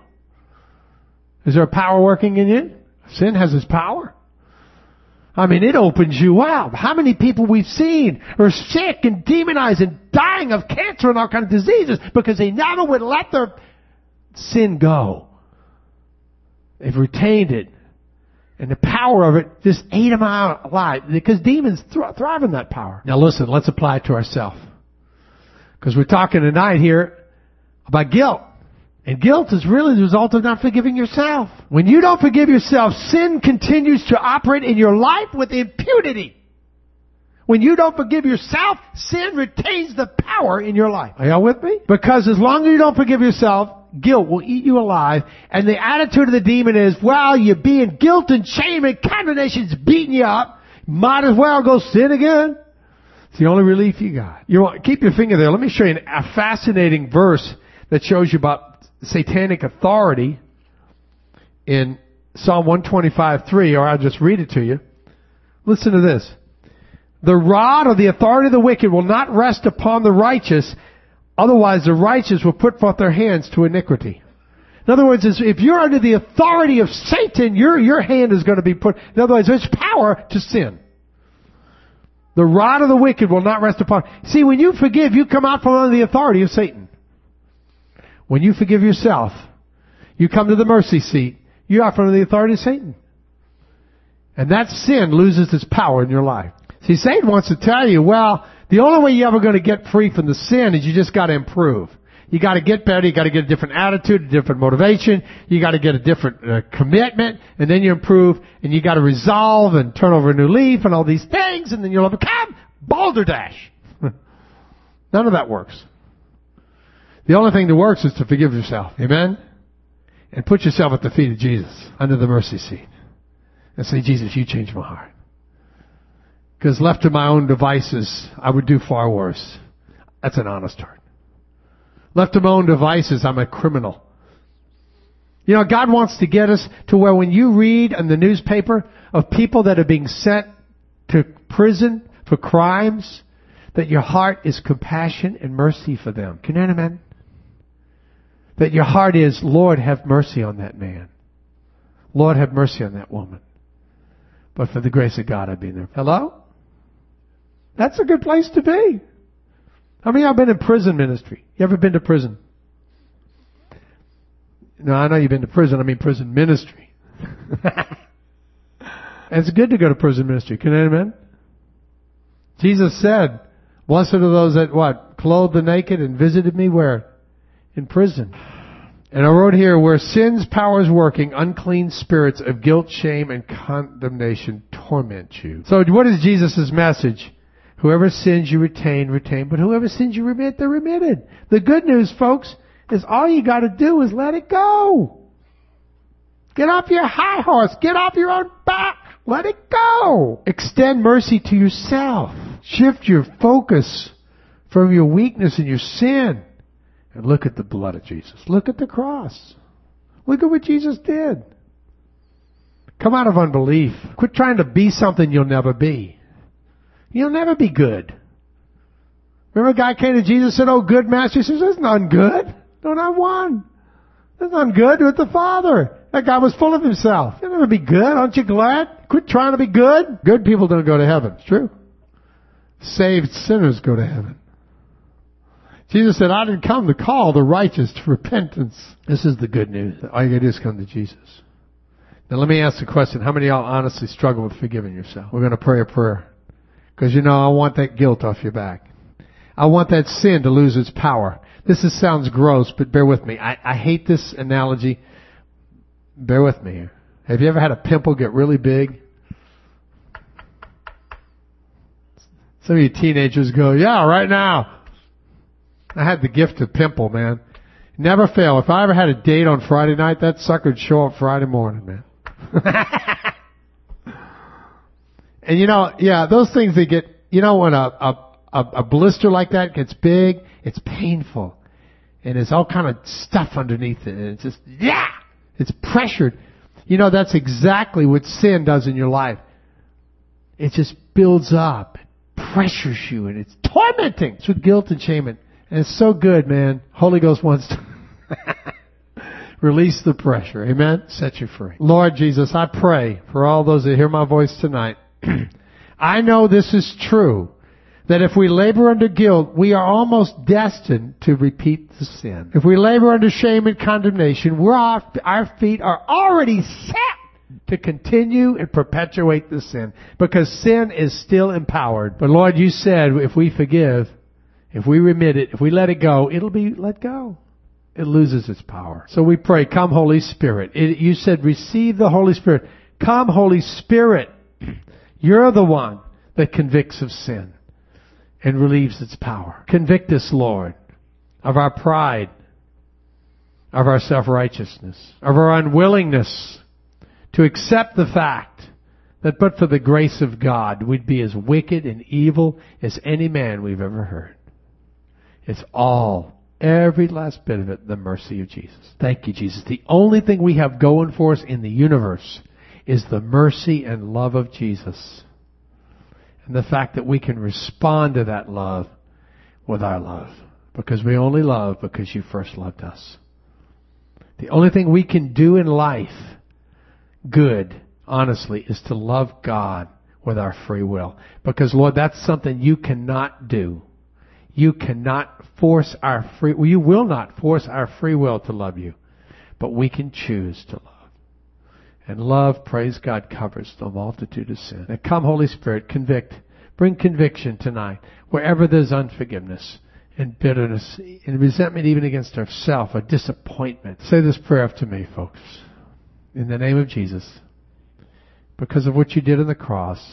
Is there a power working in you? Sin has its power. I mean, it opens you up. How many people we've seen are sick and demonized and dying of cancer and all kinds of diseases because they never would let their sin go. They've retained it. And the power of it just ate them out alive. Because demons thrive in that power. Now listen, let's apply it to ourselves. Because we're talking tonight here about guilt. And guilt is really the result of not forgiving yourself. When you don't forgive yourself, sin continues to operate in your life with impunity. When you don't forgive yourself, sin retains the power in your life. Are y'all with me? Because as long as you don't forgive yourself, guilt will eat you alive. And the attitude of the demon is, well, you're being guilt and shame and condemnation's beating you up. Might as well go sin again. It's the only relief you got. Keep your finger there. Let me show you a fascinating verse that shows you about satanic authority in Psalm 125:3, or I'll just read it to you. Listen to this. The rod or the authority of the wicked will not rest upon the righteous, otherwise the righteous will put forth their hands to iniquity. In other words, if you're under the authority of Satan, your hand is going to be put. In other words, there's power to sin. The rod of the wicked will not rest upon. See, when you forgive, you come out from under the authority of Satan. When you forgive yourself, you come to the mercy seat. You're out from under the authority of Satan. And that sin loses its power in your life. See, Satan wants to tell you, well, the only way you're ever going to get free from the sin is you just got to improve. You got to get better. You got to get a different attitude, a different motivation. You got to get a different commitment, and then you improve. And you got to resolve and turn over a new leaf and all these things, and then you'll become balderdash. None of that works. The only thing that works is to forgive yourself. Amen? And put yourself at the feet of Jesus, under the mercy seat. And say, Jesus, you changed my heart. Because left to my own devices, I would do far worse. That's an honest heart. Left to my own devices, I'm a criminal. You know, God wants to get us to where when you read in the newspaper of people that are being sent to prison for crimes, that your heart is compassion and mercy for them. Can you hear amen? That your heart is, Lord, have mercy on that man. Lord, have mercy on that woman. But for the grace of God, I've been there. Hello? That's a good place to be. How many of you have been in prison ministry? You ever been to prison? No, I know you've been to prison. I mean prison ministry. It's good to go to prison ministry. Can you amen? Jesus said, blessed are those that what? Clothed the naked and visited me where? In prison. And I wrote here, where sin's power is working, unclean spirits of guilt, shame, and condemnation torment you. So what is Jesus' message? Whoever sins you retain. But whoever sins you remit, they're remitted. The good news, folks, is all you got to do is let it go. Get off your high horse. Get off your own back. Let it go. Extend mercy to yourself. Shift your focus from your weakness and your sin. And look at the blood of Jesus. Look at the cross. Look at what Jesus did. Come out of unbelief. Quit trying to be something you'll never be. You'll never be good. Remember a guy came to Jesus and said, oh, good master. He says, there's none good. No, not one. There's none good with the Father. That guy was full of himself. You'll never be good. Aren't you glad? Quit trying to be good. Good people don't go to heaven. It's true. Saved sinners go to heaven. Jesus said, I didn't come to call the righteous to repentance. This is the good news. All you got to do is come to Jesus. Now let me ask the question. How many of y'all honestly struggle with forgiving yourself? We're going to pray a prayer. Because I want that guilt off your back. I want that sin to lose its power. Sounds gross, but bear with me. I hate this analogy. Bear with me here. Have you ever had a pimple get really big? Some of you teenagers go, yeah, right now. I had the gift of pimple, man. Never fail. If I ever had a date on Friday night, that sucker would show up Friday morning, man. And those things they get, when a blister like that gets big, it's painful. And there's all kind of stuff underneath it. And it's just, it's pressured. That's exactly what sin does in your life. It just builds up, pressures you, and it's tormenting. It's with guilt and shame. And it's so good, man. Holy Ghost wants to release the pressure. Amen? Set you free. Lord Jesus, I pray for all those that hear my voice tonight. I know this is true, that if we labor under guilt, we are almost destined to repeat the sin. If we labor under shame and condemnation, our feet are already set to continue and perpetuate the sin, because sin is still empowered. But Lord, you said if we forgive, if we remit it, if we let it go, it'll be let go. It loses its power. So we pray, come Holy Spirit. You said receive the Holy Spirit. Come Holy Spirit. You're the one that convicts of sin and relieves its power. Convict us, Lord, of our pride, of our self-righteousness, of our unwillingness to accept the fact that but for the grace of God, we'd be as wicked and evil as any man we've ever heard. It's all, every last bit of it, the mercy of Jesus. Thank you, Jesus. The only thing we have going for us in the universe is the mercy and love of Jesus. And the fact that we can respond to that love with our love. Because we only love because you first loved us. The only thing we can do in life, good, honestly, is to love God with our free will. Because, Lord, that's something you cannot do. You cannot force you will not force our free will to love you. But we can choose to love. And love, praise God, covers the multitude of sin. Now come, Holy Spirit, convict. Bring conviction tonight. Wherever there's unforgiveness and bitterness and resentment even against ourselves, or disappointment. Say this prayer after me, folks. In the name of Jesus. Because of what you did on the cross,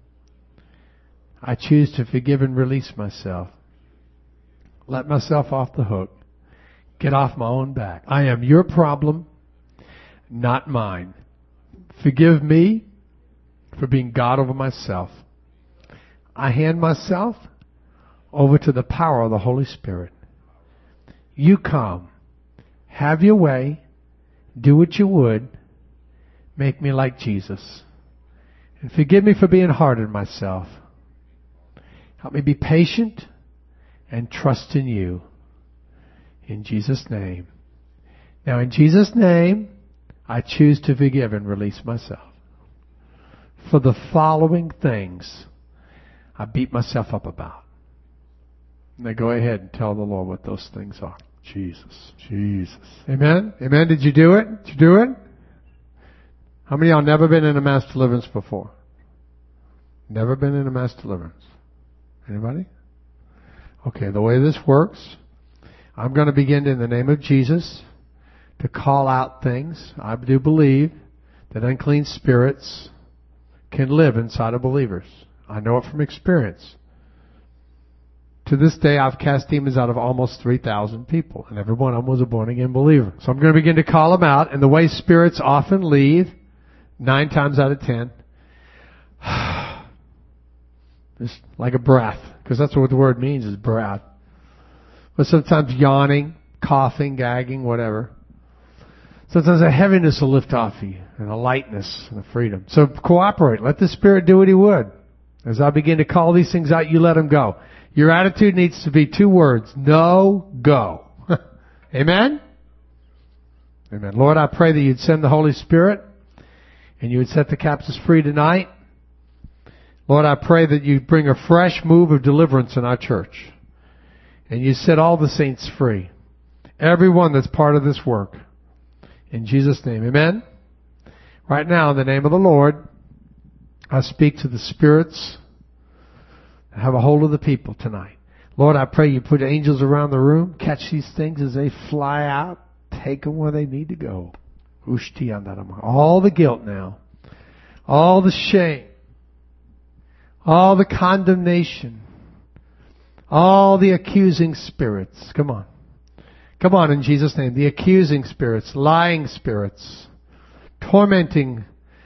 I choose to forgive and release myself. Let myself off the hook. Get off my own back. I am your problem, not mine. Forgive me for being God over myself. I hand myself over to the power of the Holy Spirit. You come. Have your way. Do what you would. Make me like Jesus. And forgive me for being hard on myself. Help me be patient and trust in you. In Jesus' name. Now in Jesus' name, I choose to forgive and release myself. For the following things I beat myself up about. Now go ahead and tell the Lord what those things are. Jesus. Jesus. Amen? Amen? Did you do it? Did you do it? How many of y'all never been in a mass deliverance before? Never been in a mass deliverance? Anybody? Okay, the way this works, I'm going to begin in the name of Jesus to call out things. I do believe that unclean spirits can live inside of believers. I know it from experience. To this day, I've cast demons out of almost 3,000 people, and every one of them was a born-again believer. So I'm going to begin to call them out, and the way spirits often leave, 9 times out of 10, just like a breath, because that's what the word means, is breath. But sometimes yawning, coughing, gagging, whatever. Sometimes a heaviness will lift off you, and a lightness, and a freedom. So cooperate. Let the Spirit do what He would. As I begin to call these things out, you let them go. Your attitude needs to be 2 words. No, go. Amen? Amen. Lord, I pray that you'd send the Holy Spirit and you would set the captives free tonight. Lord, I pray that you'd bring a fresh move of deliverance in our church. And you set all the saints free. Everyone that's part of this work. In Jesus' name. Amen? Right now, in the name of the Lord, I speak to the spirits that have a hold of the people tonight. Lord, I pray you put angels around the room, catch these things as they fly out, take them where they need to go. All the guilt now, all the shame, all the condemnation, all the accusing spirits. Come on. Come on in Jesus' name. The accusing spirits, lying spirits, tormentors,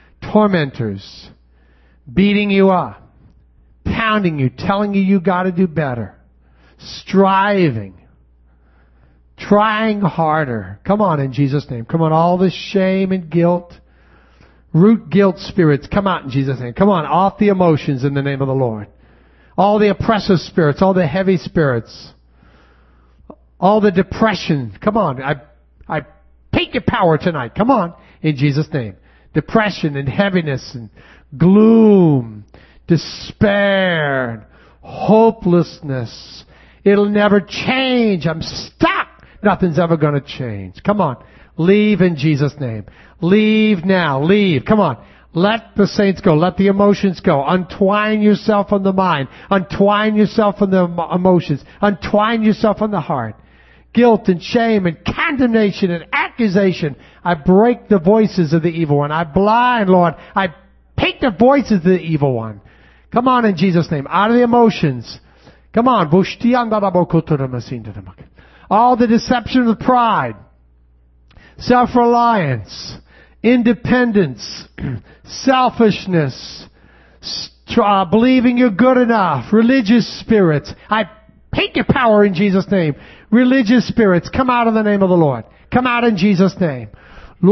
beating you up, pounding you, telling you got to do better, striving, trying harder. Come on in Jesus' name. Come on, all the shame and guilt, root guilt spirits, come out in Jesus' name. Come on, off the emotions in the name of the Lord. All the oppressive spirits, all the heavy spirits, all the depression. Come on, I take your power tonight. Come on, in Jesus' name. Depression and heaviness and gloom, despair, hopelessness. It'll never change. I'm stuck. Nothing's ever going to change. Come on. Leave in Jesus' name. Leave now. Leave. Come on. Let the saints go. Let the emotions go. Untwine yourself from the mind. Untwine yourself from the emotions. Untwine yourself from the heart. Guilt and shame and condemnation and accusation. I break the voices of the evil one. I blind, Lord. I take the voices of the evil one. Come on in Jesus' name. Out of the emotions. Come on. All the deception of pride, self-reliance, independence, selfishness, believing you're good enough, religious spirits. I take your power in Jesus' name. Religious spirits, come out in the name of the Lord. Come out in Jesus' name. Come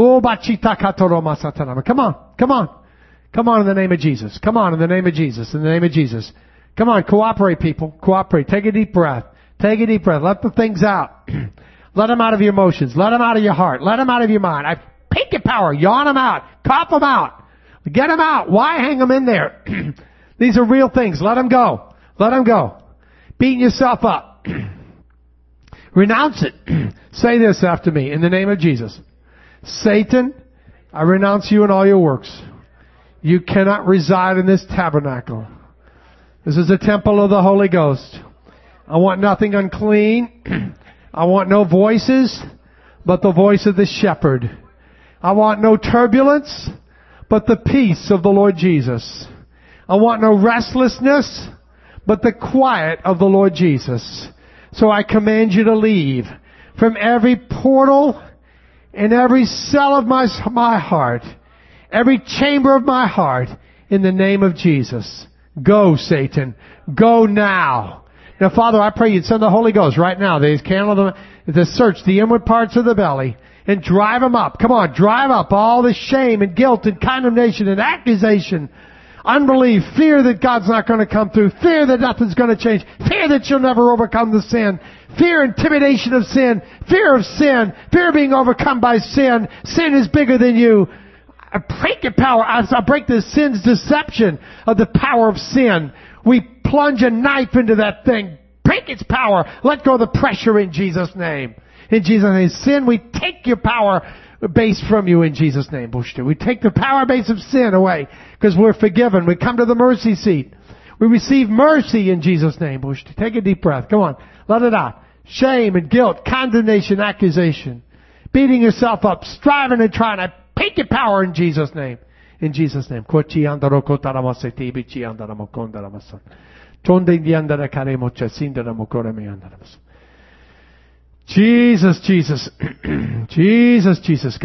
on, come on. Come on in the name of Jesus. Come on in the name of Jesus. In the name of Jesus. Come on, cooperate, people. Cooperate. Take a deep breath. Take a deep breath. Let the things out. Let them out of your emotions. Let them out of your heart. Let them out of your mind. I take your power. Yawn them out. Cough them out. Get them out. Why hang them in there? These are real things. Let them go. Let them go. Beating yourself up. Renounce it. Say this after me in the name of Jesus. Satan, I renounce you and all your works. You cannot reside in this tabernacle. This is a temple of the Holy Ghost. I want nothing unclean. I want no voices but the voice of the shepherd. I want no turbulence but the peace of the Lord Jesus. I want no restlessness but the quiet of the Lord Jesus. So I command you to leave from every portal and every cell of my heart, every chamber of my heart, in the name of Jesus. Go, Satan. Go now. Now, Father, I pray you'd send the Holy Ghost right now. They candle them to search the inward parts of the belly and drive them up. Come on, drive up all the shame and guilt and condemnation and accusation, Unbelief, fear that God's not going to come through, fear that nothing's going to change, fear that you'll never overcome the sin, fear, intimidation of sin, fear of being overcome by sin. Sin is bigger than you. I break your power. I break the sin's deception of the power of sin. We plunge a knife into that thing. Break its power. Let go of the pressure in Jesus' name. In Jesus' name. Sin, we take your power base from you in Jesus' name. We take the power base of sin away because we're forgiven. We come to the mercy seat. We receive mercy in Jesus' name. Take a deep breath. Come on. Let it out. Shame and guilt, condemnation, accusation, beating yourself up, striving and trying. I take your power in Jesus' name. In Jesus' name. Jesus, Jesus. Jesus, Jesus.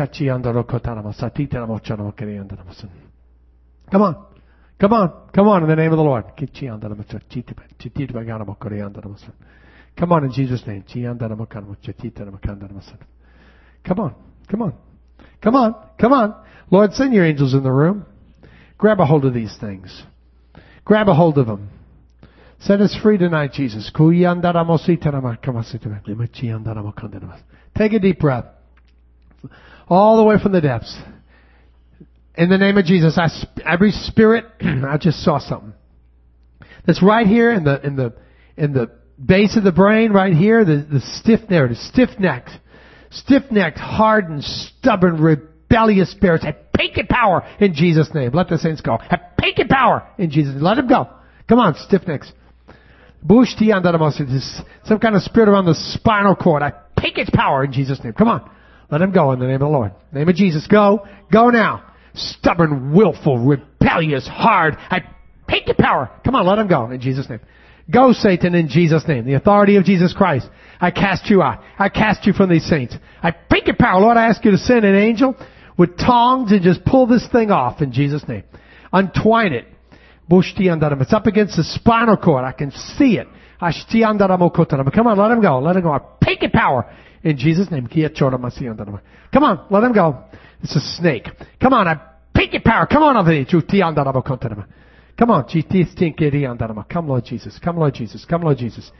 Come on. Come on. Come on in the name of the Lord. Come on in Jesus' name. Come on. Come on. Come on. Come on. Lord, send your angels in the room. Grab a hold of these things. Grab a hold of them. Set us free tonight, Jesus. Take a deep breath. All the way from the depths. In the name of Jesus, every spirit, I just saw something. That's right here in the base of the brain, right here, the stiff-necked, hardened, stubborn, rebellious spirits. I take your power in Jesus' name. Let the saints go. I take your power in Jesus' name. Let them go. Come on, stiff-necks. Some kind of spirit around the spinal cord. I take its power in Jesus' name. Come on. Let him go in the name of the Lord. In the name of Jesus. Go. Go now. Stubborn, willful, rebellious, hard. I take your power. Come on, let him go in Jesus' name. Go, Satan, in Jesus' name. The authority of Jesus Christ. I cast you out. I cast you from these saints. I take your power. Lord, I ask you to send an angel with tongs and just pull this thing off in Jesus' name. Untwine it. It's up against the spinal cord. I can see it. Come on, let him go. Let him go. I take your power in Jesus' name. Come on, let him go. It's a snake. Come on, I take your power. Come on over here. Come on. Come, Lord Jesus. Come, Lord Jesus. Come, Lord Jesus.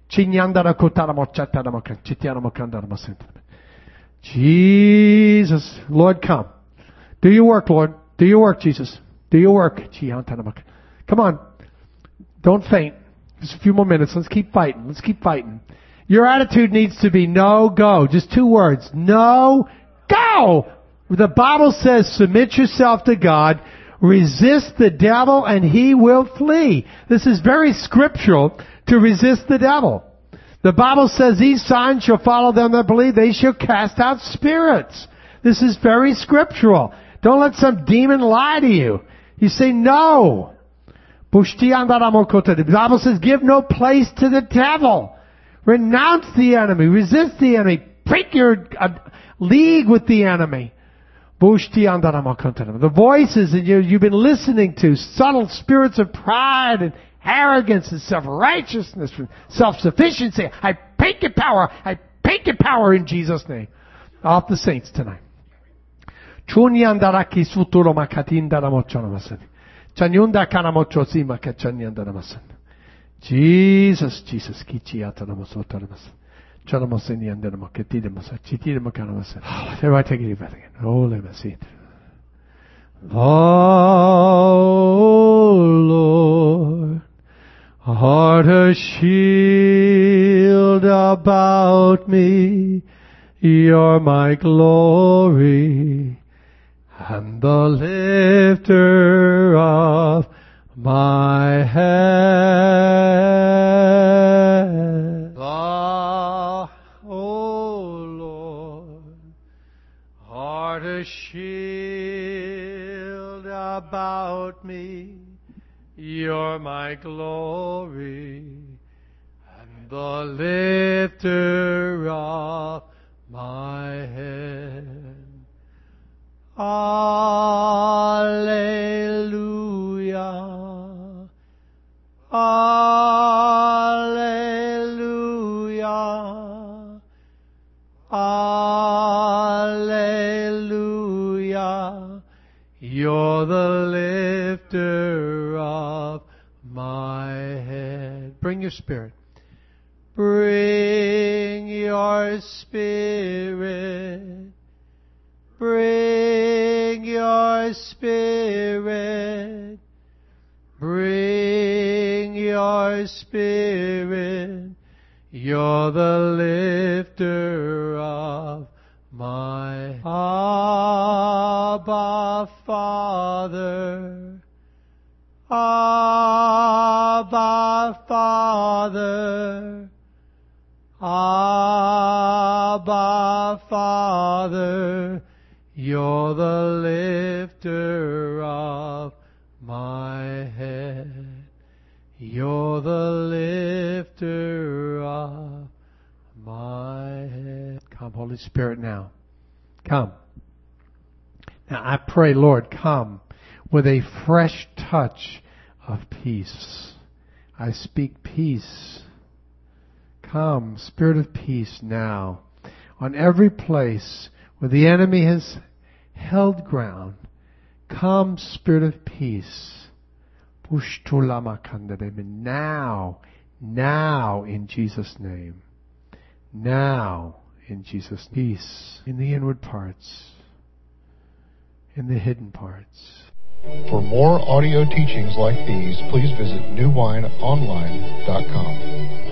Jesus. Lord, come. Do your work, Lord. Do your work, Jesus. Do your work. Come on. Don't faint. Just a few more minutes. Let's keep fighting. Let's keep fighting. Your attitude needs to be no, go. Just 2 words. No, go. The Bible says submit yourself to God. Resist the devil and he will flee. This is very scriptural to resist the devil. The Bible says these signs shall follow them that believe. They shall cast out spirits. This is very scriptural. Don't let some demon lie to you. You say no. The Bible says give no place to the devil. Renounce the enemy. Resist the enemy. Break your league with the enemy. The voices that you've been listening to, subtle spirits of pride and arrogance and self-righteousness and self-sufficiency. I take your power. I take your power in Jesus' name. Off the saints tonight. Jesus, Jesus. Everybody take a deep breath again. Oh, let me see it. Oh, Lord, art a shield about me. You're my glory and the lifter of my head. Art a shield about me, you're my glory, and the lifter of my head. Alleluia, alleluia, alleluia. You're the lifter of my head. Bring your spirit. Bring your spirit. Bring your spirit. Bring your spirit. You're the lifter of my Abba, Father. Abba, Father. Abba, Father. You're the lifter of my head. You're the lifter of my head. Come, Holy Spirit, now. Come. Now I pray, Lord, come with a fresh touch of peace. I speak peace. Come, Spirit of peace now. On every place where the enemy has held ground, come, Spirit of peace. Now, in Jesus' name. Now, in Jesus' peace, in the inward parts, in the hidden parts. For more audio teachings like these, please visit newwineonline.com.